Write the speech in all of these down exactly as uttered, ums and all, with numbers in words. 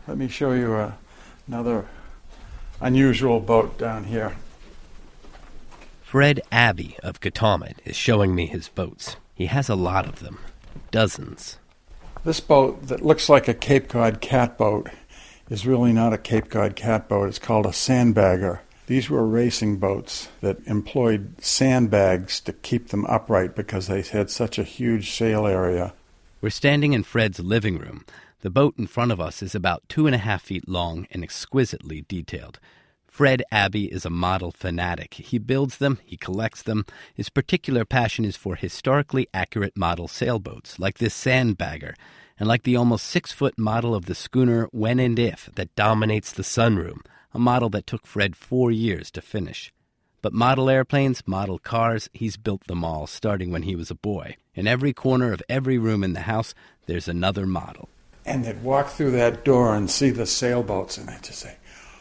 Let me show you uh, another unusual boat down here. Fred Abbey of Catawmet is showing me his boats. He has a lot of them, dozens. This boat that looks like a Cape Cod catboat is really not a Cape Cod catboat. It's called a sandbagger. These were racing boats that employed sandbags to keep them upright because they had such a huge sail area. We're standing in Fred's living room. The boat in front of us is about two and a half feet long and exquisitely detailed. Fred Abbey is a model fanatic. He builds them, he collects them. His particular passion is for historically accurate model sailboats, like this sandbagger, and like the almost six-foot model of the schooner When and If that dominates the sunroom, a model that took Fred four years to finish. But model airplanes, model cars, he's built them all, starting when he was a boy. In every corner of every room in the house, there's another model. And they'd walk through that door and see the sailboats, and they'd just say,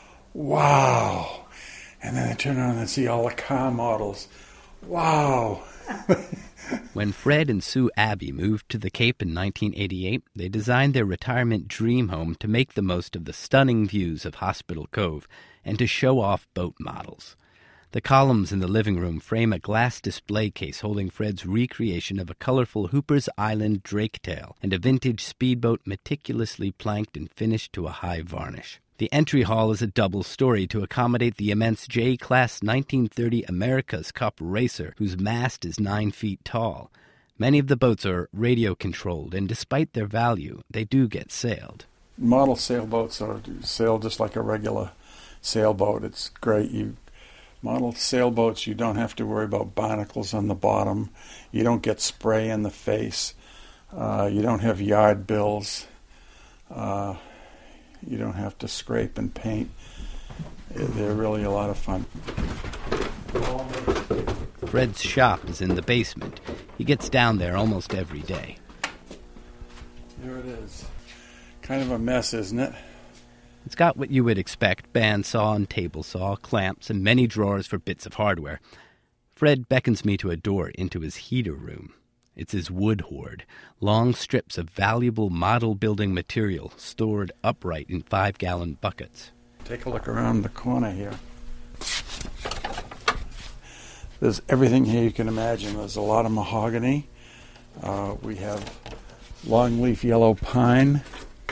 wow. And then they turn around and see all the car models. Wow. When Fred and Sue Abbey moved to the Cape in nineteen eighty-eight, they designed their retirement dream home to make the most of the stunning views of Hospital Cove and to show off boat models. The columns in the living room frame a glass display case holding Fred's recreation of a colorful Hooper's Island draketail and a vintage speedboat meticulously planked and finished to a high varnish. The entry hall is a double story to accommodate the immense J-Class nineteen thirty America's Cup racer, whose mast is nine feet tall. Many of the boats are radio-controlled, and despite their value, they do get sailed. Model sailboats are sailed just like a regular sailboat. It's great. You model sailboats, you don't have to worry about barnacles on the bottom. You don't get spray in the face. Uh, you don't have yard bills. Uh, You don't have to scrape and paint. They're really a lot of fun. Fred's shop is in the basement. He gets down there almost every day. There it is. Kind of a mess, isn't it? It's got what you would expect, bandsaw and table saw, clamps, and many drawers for bits of hardware. Fred beckons me to a door into his heater room. It's his wood hoard, long strips of valuable model-building material stored upright in five-gallon buckets. Take a look around the corner here. There's everything here you can imagine. There's a lot of mahogany. Uh, we have longleaf yellow pine.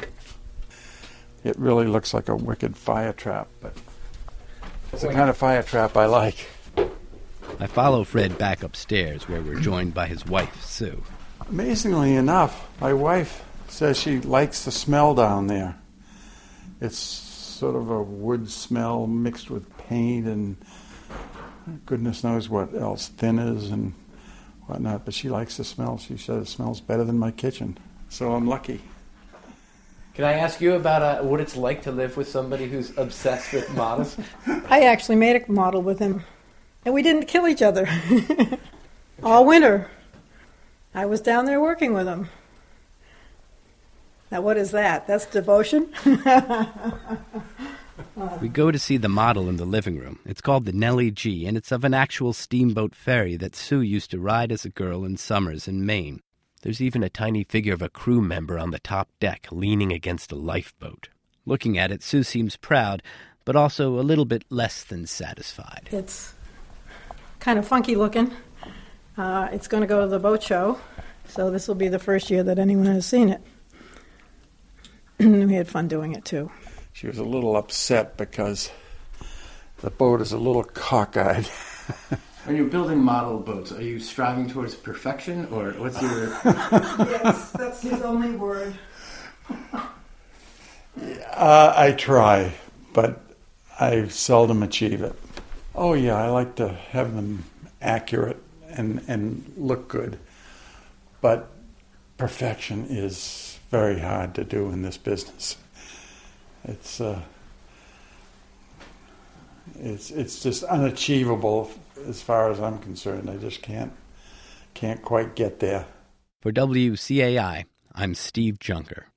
It really looks like a wicked fire trap, but it's the kind of fire trap I like. I follow Fred back upstairs, where we're joined by his wife, Sue. Amazingly enough, my wife says she likes the smell down there. It's sort of a wood smell mixed with paint and goodness knows what else, thinners and whatnot, but she likes the smell. She says it smells better than my kitchen, so I'm lucky. Can I ask you about uh, what it's like to live with somebody who's obsessed with models? I actually made a model with him. And we didn't kill each other all winter. I was down there working with him. Now, what is that? That's devotion? We go to see the model in the living room. It's called the Nellie G, and it's of an actual steamboat ferry that Sue used to ride as a girl in summers in Maine. There's even a tiny figure of a crew member on the top deck leaning against a lifeboat. Looking at it, Sue seems proud, but also a little bit less than satisfied. It's kind of funky looking. Uh, it's going to go to the boat show, so this will be the first year that anyone has seen it. We had fun doing it, too. She was a little upset because the boat is a little cockeyed. When you're building model boats, are you striving towards perfection, or what's your... Yes, that's his only word. uh, I try, but I seldom achieve it. Oh, yeah, I like to have them accurate and, and look good. But perfection is very hard to do in this business. It's uh, it's it's just unachievable as far as I'm concerned. I just can't can't quite get there. For W C A I, I'm Steve Junker.